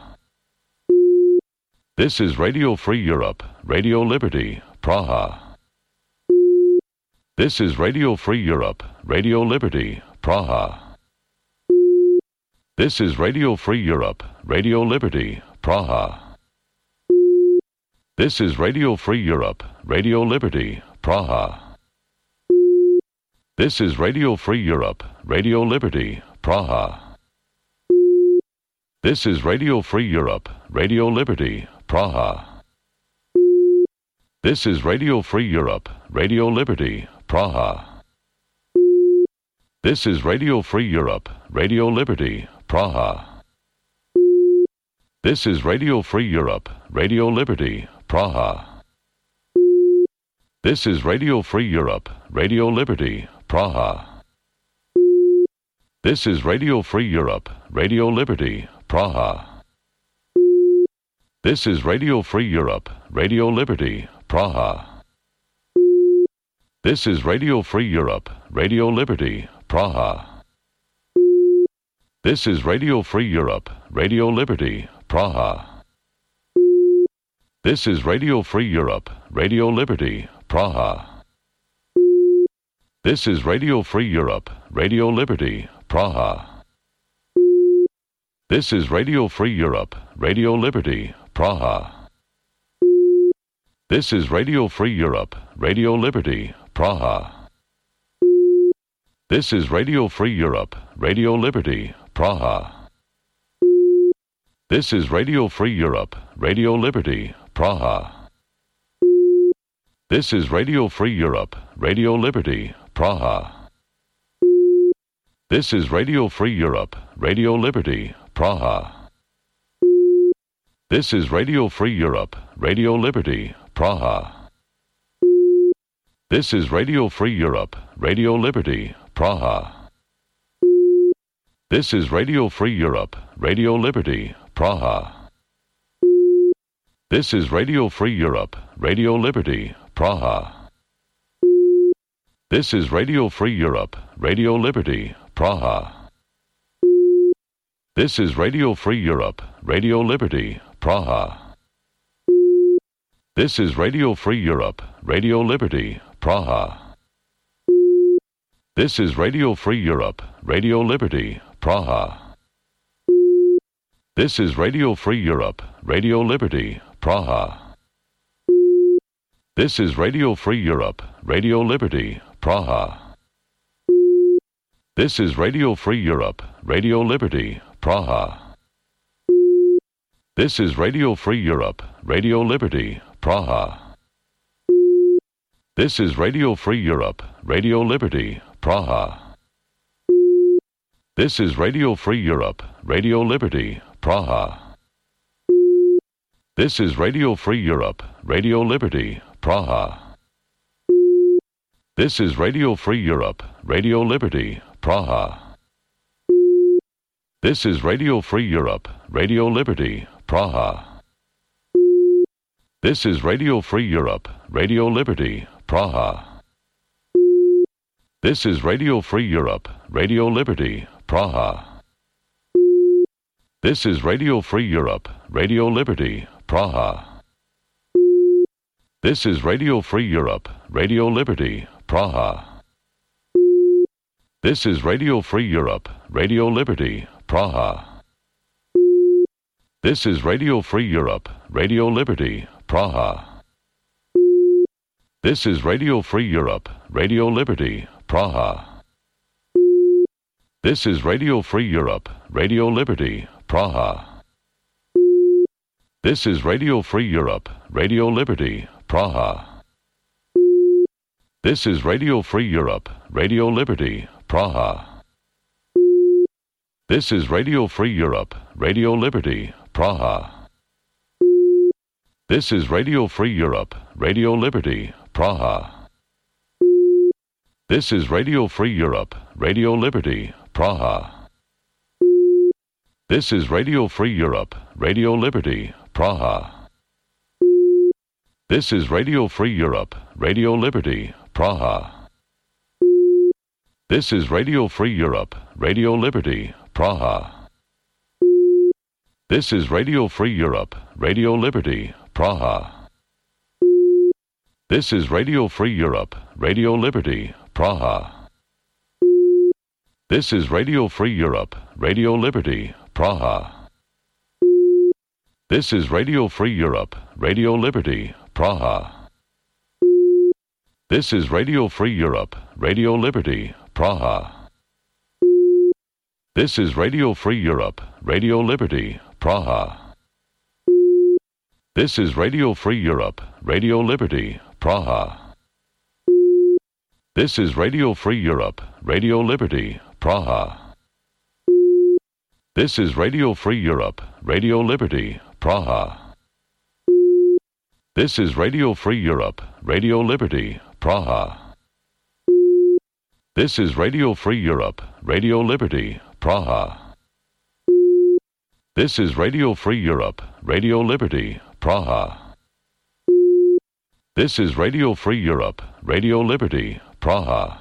This is Radio Free Europe, Radio Liberty, Praha. This is Radio Free Europe, Radio Liberty, Praha. This is Radio Free Europe, Radio Liberty, Praha. This is Radio Free Europe, Radio Liberty, Praha. This is Radio Free Europe, Radio Liberty, Praha. This is Radio Free Europe, Radio Liberty, Praha. This is Radio Free Europe, Radio Liberty, Praha. This is Radio Free Europe, Radio Liberty, Praha. This is Radio Free Europe, Radio Liberty, Praha. This is Radio Free Europe, Radio Liberty, Praha. This is Radio Free Europe, Radio Liberty, Praha. This is Radio Free Europe, Radio Liberty, Praha. This is Radio Free Europe, Radio Liberty, Praha. This is Radio Free Europe, Radio Liberty, Praha. This is Radio Free Europe, Radio Liberty, Praha. This is Radio Free Europe, Radio Liberty, Praha. This is Radio Free Europe, Radio Liberty, Praha. This is Radio Free Europe, Radio Liberty, Praha. This is Radio Free Europe, Radio Liberty, Praha. This is Radio Free Europe, Radio Liberty, Praha. This is Radio Free Europe, Radio Liberty, Praha. This is Radio Free Europe, Radio Liberty, Praha. This is Radio Free Europe, Radio Liberty, Praha. This is Radio Free Europe, Radio Liberty, Praha. This is Radio Free Europe, Radio Liberty, Praha. This is Radio Free Europe, Radio Liberty, Praha. This is Radio Free Europe, Radio Liberty, Praha. This is Radio Free Europe, Radio Liberty, Praha. This is Radio Free Europe, Radio Liberty, Praha. This is Radio Free Europe, Radio Liberty, Praha. This is Radio Free Europe, Radio Liberty, Praha. This is Radio Free Europe, Radio Liberty, Praha. This is Radio Free Europe, Radio Liberty, Praha. This is Radio Free Europe, Radio Liberty, Praha. This is Radio Free Europe, Radio Liberty, Praha. This is Radio Free Europe, Radio Liberty, Praha. This is Radio Free Europe, Radio Liberty, Praha. This is Radio Free Europe, Radio Liberty, Praha. This is Radio Free Europe, Radio Liberty, Praha. This is Radio Free Europe, Radio Liberty, Praha. This is Radio Free Europe, Radio Liberty, Praha. This is Radio Free Europe, Radio Liberty, Praha. This is Radio Free Europe, Radio Liberty, Praha. This is Radio Free Europe, Radio Liberty, Praha. This is Radio Free Europe, Radio Liberty, Praha. This is Radio Free Europe, Radio Liberty, Praha. This is Radio Free Europe, Radio Liberty, Praha. This is Radio Free Europe, Radio Liberty, Praha. This is Radio Free Europe, Radio Liberty, Praha. This is Radio Free Europe, Radio Liberty, Praha. This is Radio Free Europe, Radio Liberty, Praha. This is Radio Free Europe, Radio Liberty, Praha. This is Radio Free Europe, Radio Liberty, Praha. This is Radio Free Europe, Radio Liberty, Praha. This is Radio Free Europe, Radio Liberty, Praha. This is Radio Free Europe, Radio Liberty, Praha. This is Radio Free Europe, Radio Liberty, Praha. This is Radio Free Europe, Radio Liberty, Praha. This is Radio Free Europe, Radio Liberty, Praha. This is Radio Free Europe, Radio Liberty, Praha. This is Radio Free Europe, Radio Liberty, Praha. This is Radio Free Europe, Radio Liberty, Praha. This is Radio Free Europe, Radio Liberty, Praha. This is Radio Free Europe, Radio Liberty, Praha. This is Radio Free Europe, Radio Liberty, Praha. This is Radio Free Europe, Radio Liberty, Praha. This is Radio Free Europe, Radio Liberty, Praha. This is Radio Free Europe, Radio Liberty, Praha.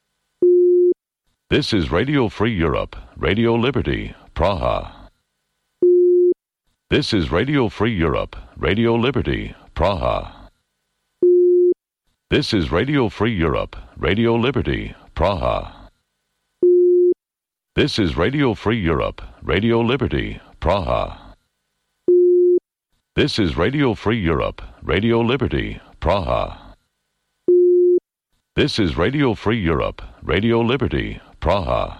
This is Radio Free Europe, Radio Liberty, Praha. This is Radio Free Europe, Radio Liberty, Praha. This is Radio Free Europe, Radio Liberty, Praha. This is Radio Free Europe, Radio Liberty, Praha. This is Radio Free Europe, Radio Liberty, Praha. This is Radio Free Europe, Radio Liberty, Praha.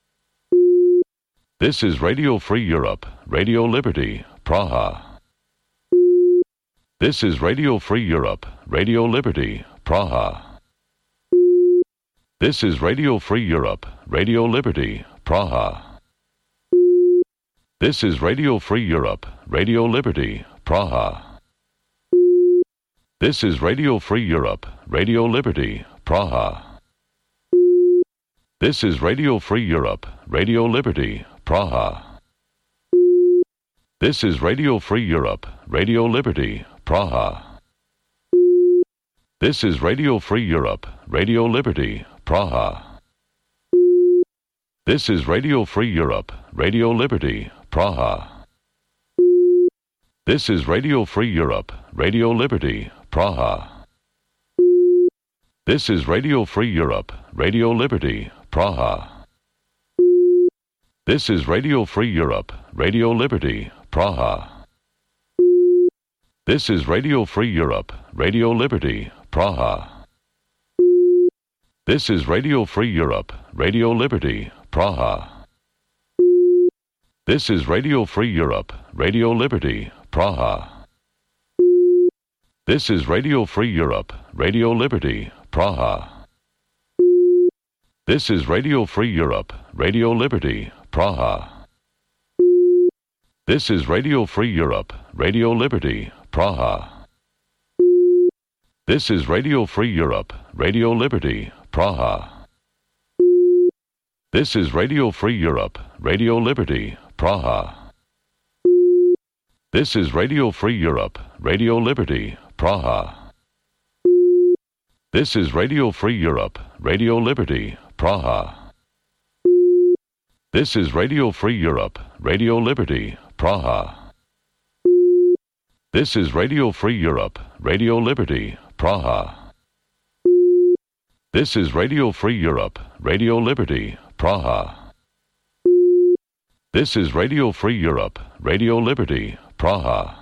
This is Radio Free Europe, Radio Liberty, Praha. This is Radio Free Europe, Radio Liberty, Praha. This is Radio Free Europe, Radio Liberty, Praha. This is Radio Free Europe, Radio Liberty, Praha. This is Radio Free Europe, Radio Liberty, Praha. This is Radio Free Europe, Radio Liberty, Praha. This is Radio Free Europe, Radio Liberty, Praha. This is Radio Free Europe, Radio Liberty, Praha. This is Radio Free Europe, Radio Liberty, Praha. This is Radio Free Europe, Radio Liberty, Praha. This is Radio Free Europe, Radio Liberty, Praha. This is Radio Free Europe, Radio Liberty, Praha. This is Radio Free Europe, Radio Liberty, Praha. This is Radio Free Europe, Radio Liberty, Praha. This is Radio Free Europe, Radio Liberty, Praha. This is Radio Free Europe, Radio Liberty, Praha. This is Radio Free Europe, Radio Liberty, Praha. This is Radio Free Europe, Radio Liberty, Praha. This is Radio Free Europe, Radio Liberty, Praha. This is Radio Free Europe, Radio Liberty, Praha. This is Radio Free Europe, Radio Liberty, Praha. This is Radio Free Europe, Radio Liberty, Praha. This is Radio Free Europe, Radio Liberty, Praha. This is Radio Free Europe, Radio Liberty, Praha. This is Radio Free Europe, Radio Liberty, Praha. This is Radio Free Europe, Radio Liberty, Praha.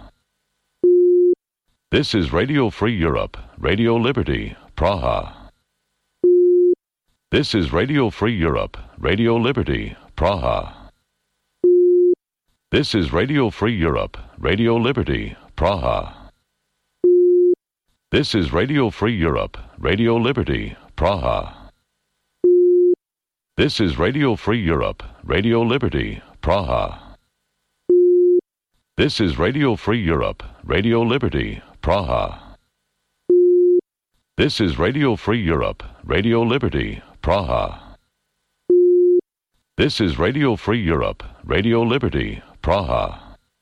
This is Radio Free Europe, Radio Liberty, Praha. This is Radio Free Europe, Radio Liberty, Praha. This is Radio Free Europe, Radio Liberty, Praha. This is Radio Free Europe, Radio Liberty, Praha. This is Radio Free Europe, Radio Liberty, Praha. This is Radio Free Europe, Radio Liberty, Praha. This is Radio Free Europe, Radio Liberty, Praha. This is Radio Free Europe, Radio Liberty, Praha.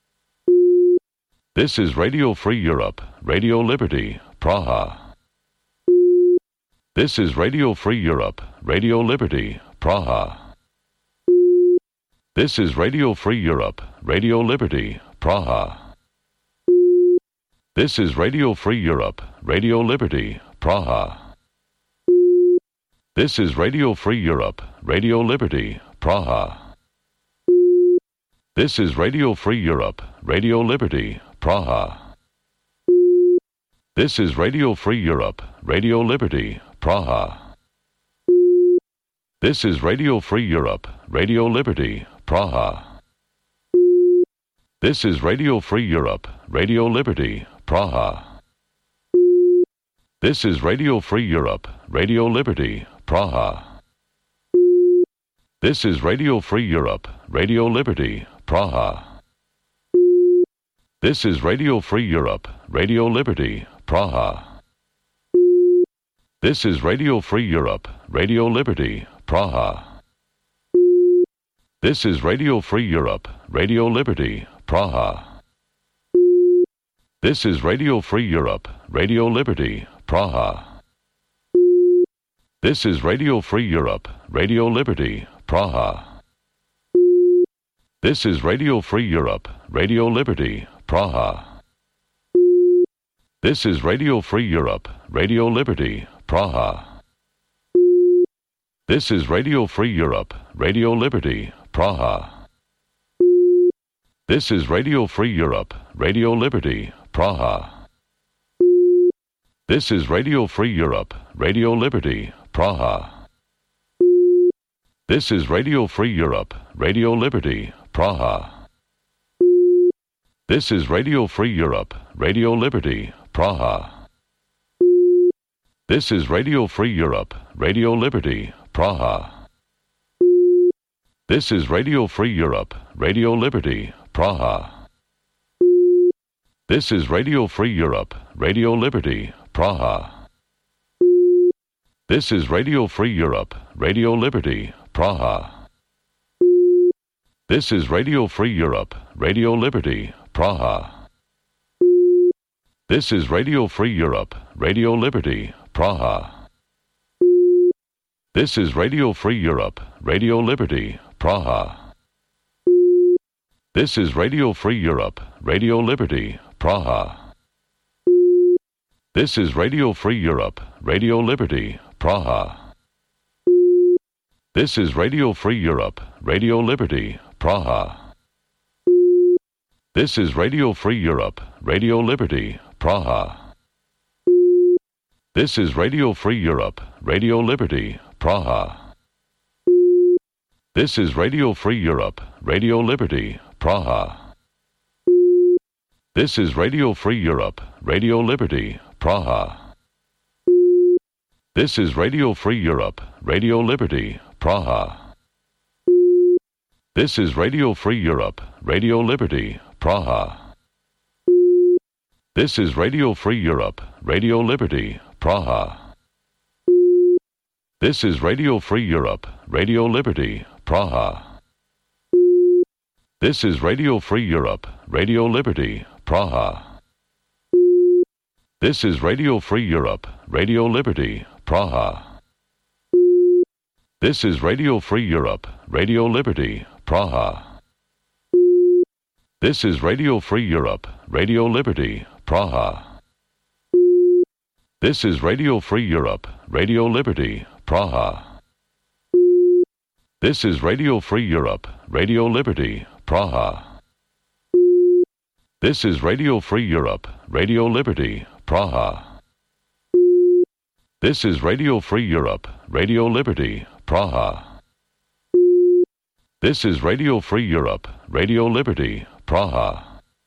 This is Radio Free Europe, Radio Liberty, Praha. This is Radio Free Europe, Radio Liberty, Praha. This is Radio Free Europe, Radio Liberty, Praha. This is Radio Free Europe, Radio Liberty, Praha. This is Radio Free Europe, Radio Liberty, Praha. This is Radio Free Europe, Radio Liberty, Praha. This is Radio Free Europe, Radio Liberty, Praha. This is Radio Free Europe, Radio Liberty, Praha. This is Radio Free Europe, Radio Liberty, Praha. This is Radio Free Europe, Radio Liberty, Praha. This is Radio Free Europe, Radio Liberty, Praha. This is Radio Free Europe, Radio Liberty, Praha. This is Radio Free Europe, Radio Liberty, Praha. This is Radio Free Europe, Radio Liberty, Praha. This is Radio Free Europe, Radio Liberty, Praha. This is Radio Free Europe, Radio Liberty, Praha. This is Radio Free Europe, Radio Liberty, Praha. This is Radio Free Europe, Radio Liberty, Praha. This is Radio Free Europe, Radio Liberty, Praha. This is Radio Free Europe, Radio Liberty, Praha. This is Radio Free Europe, Radio Liberty, Praha. This is Radio Free Europe, Radio Liberty, Praha. This is Radio Free Europe, Radio Liberty, Praha. This is Radio Free Europe, Radio Liberty, Praha. This is Radio Free Europe, Radio Liberty, Praha. This is Radio Free Europe, Radio Liberty, Praha. This is Radio Free Europe, Radio Liberty, Praha. This is Radio Free Europe, Radio Liberty, Praha. This is Radio Free Europe, Radio Liberty, Praha. This is Radio Free Europe, Radio Liberty, Praha. This is Radio Free Europe, Radio Liberty, Praha. This is Radio Free Europe, Radio Liberty, Praha. This is Radio Free Europe, Radio Liberty, Praha. This is Radio Free Europe, Radio Liberty, Praha. This is Radio Free Europe, Radio Liberty, Praha. This is Radio Free Europe, Radio Liberty, Praha. This is Radio Free Europe, Radio Liberty, Praha. This is Radio Free Europe, Radio Liberty, Praha. This is Radio Free Europe, Radio Liberty, Praha. This is Radio Free Europe, Radio Liberty, Praha. This is Radio Free Europe, Radio Liberty, Praha. This is Radio Free Europe, Radio Liberty, Praha. This is Radio Free Europe, Radio Liberty, Praha. This is Radio Free Europe, Radio Liberty, Praha. This is Radio Free Europe, Radio Liberty, Praha. This is Radio Free Europe, Radio Liberty, Praha. This is Radio Free Europe, Radio Liberty, Praha. This is Radio Free Europe, Radio Liberty, Praha. This is Radio Free Europe, Radio Liberty, Praha. This is Radio Free Europe, Radio Liberty, Praha.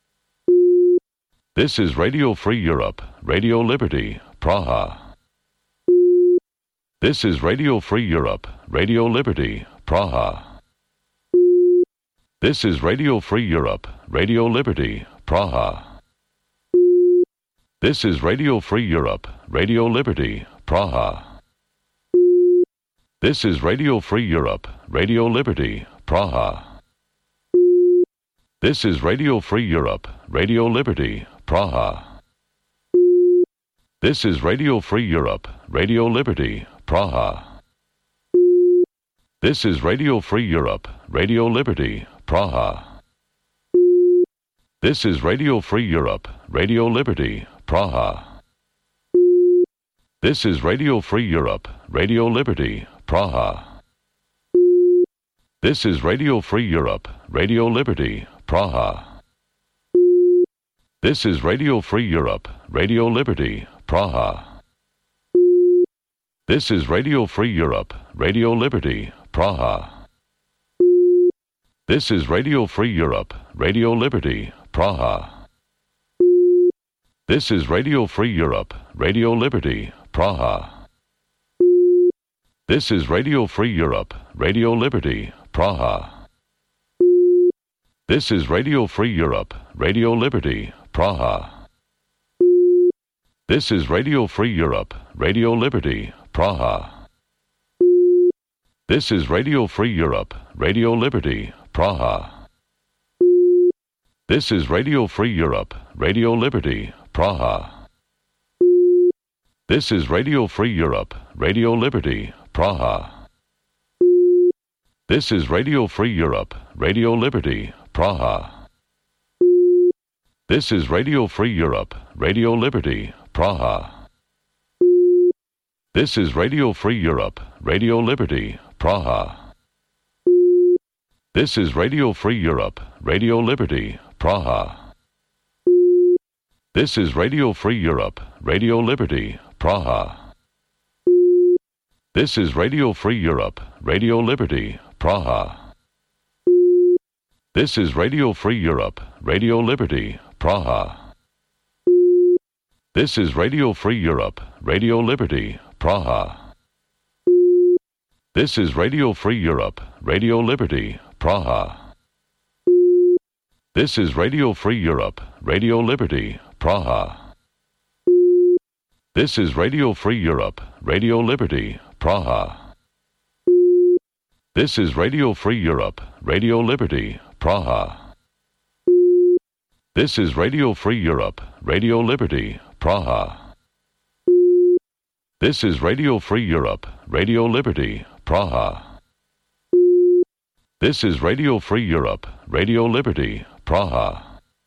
This is Radio Free Europe, Radio Liberty, Praha. This is Radio Free Europe, Radio Liberty, Praha. This is Radio Free Europe, Radio Liberty, Praha. This is Radio Free Europe, Radio Liberty, Praha. This is Radio Free Europe, Radio Liberty, Praha. This is Radio Free Europe, Radio Liberty, Praha. This is Radio Free Europe, Radio Liberty, Praha. This is Radio Free Europe, Radio Liberty, Praha. This is Radio Free Europe, Radio Liberty, Praha. This is Radio Free Europe, Radio Liberty, Praha. This is Radio Free Europe, Radio Liberty, Praha. This is Radio Free Europe, Radio Liberty, Praha. This is Radio Free Europe, Radio Liberty, Praha. This is Radio Free Europe, Radio Liberty, Praha. This is Radio Free Europe, Radio Liberty, Praha. This is Radio Free Europe, Radio Liberty, Praha. This is Radio Free Europe, Radio Liberty, Praha. This is Radio Free Europe, Radio Liberty, Praha. This is Radio Free Europe, Radio Liberty, Praha. This is Radio Free Europe, Radio Liberty, Praha. This is Radio Free Europe, Radio Liberty, Praha. This is Radio Free Europe, Radio Liberty, Praha. This is Radio Free Europe, Radio Liberty, Praha. This is Radio Free Europe, Radio Liberty, Praha. This is Radio Free Europe, Radio Liberty, Praha. This is Radio Free Europe, Radio Liberty, Praha. This is Radio Free Europe, Radio Liberty, Praha. This is Radio Free Europe, Radio Liberty, Praha. This is Radio Free Europe, Radio Liberty, Praha. This is Radio Free Europe, Radio Liberty, Praha. This is Radio Free Europe, Radio Liberty, Praha. This is Radio Free Europe, Radio Liberty, Praha. This is Radio Free Europe, Radio Liberty, Praha. This is Radio Free Europe, Radio Liberty, Praha. This is Radio Free Europe, Radio Liberty, Praha. This is Radio Free Europe, Radio Liberty, Praha. This is Radio Free Europe, Radio Liberty, Praha. This is Radio Free Europe, Radio Liberty, Praha. This is Radio Free Europe, Radio Liberty, Praha. This is Radio Free Europe, Radio Liberty, Praha. This is Radio Free Europe, Radio Liberty, Praha. This is Radio Free Europe, Radio Liberty, Praha.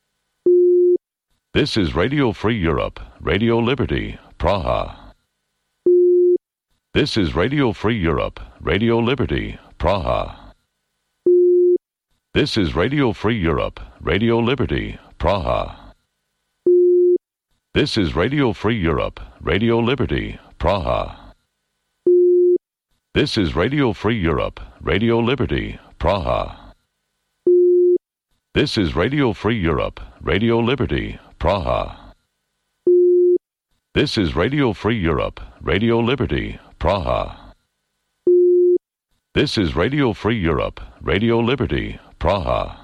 This is Radio Free Europe, Radio Liberty, Praha. This is Radio Free Europe, Radio Liberty, Praha. This is Radio Free Europe, Radio Liberty, Praha. This is Radio Free Europe, Radio Liberty, Praha. This is Radio Free Europe, Radio Liberty, Praha. This is Radio Free Europe, Radio Liberty, Praha. This is Radio Free Europe, Radio Liberty, Praha. This is Radio Free Europe, Radio Liberty, Praha.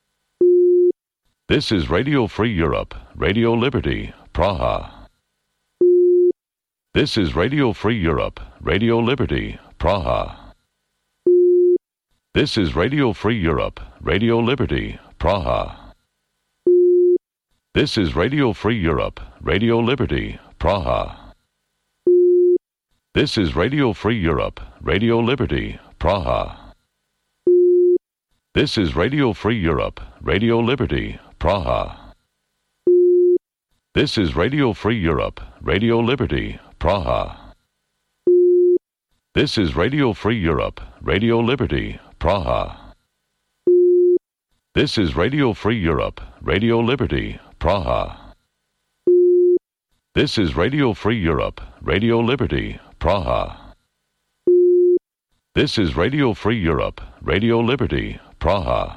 This is Radio Free Europe, Radio Liberty, Praha. This is Radio Free Europe, Radio Liberty, Praha. This is Radio Free Europe, Radio Liberty, Praha. This is Radio Free Europe, Radio Liberty, Praha. This is Radio Free Europe, Radio Liberty, Praha. This is Radio Free Europe, Radio Liberty, Praha. This is Radio Free Europe, Radio Liberty, Praha. This is Radio Free Europe, Radio Liberty, Praha. This is Radio Free Europe, Radio Liberty, Praha. This is Radio Free Europe, Radio Liberty, Praha. This is Radio Free Europe, Radio Liberty, Praha.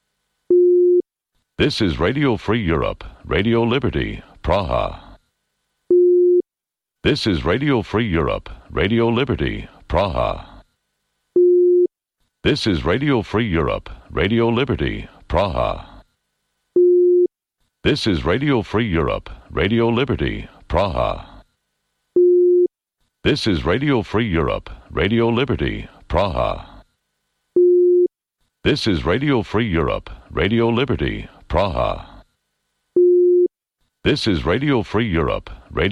This is Radio Free Europe, Radio Liberty, Praha. This is Radio Free Europe, Radio Liberty, Praha. This is Radio Free Europe, Radio Liberty, Praha. This is Radio Free Europe, Radio Liberty, Praha. This is Radio Free Europe, Radio Liberty, Praha. This is Radio Free Europe, Radio Liberty, Praha. This is Radio Free Europe, Radio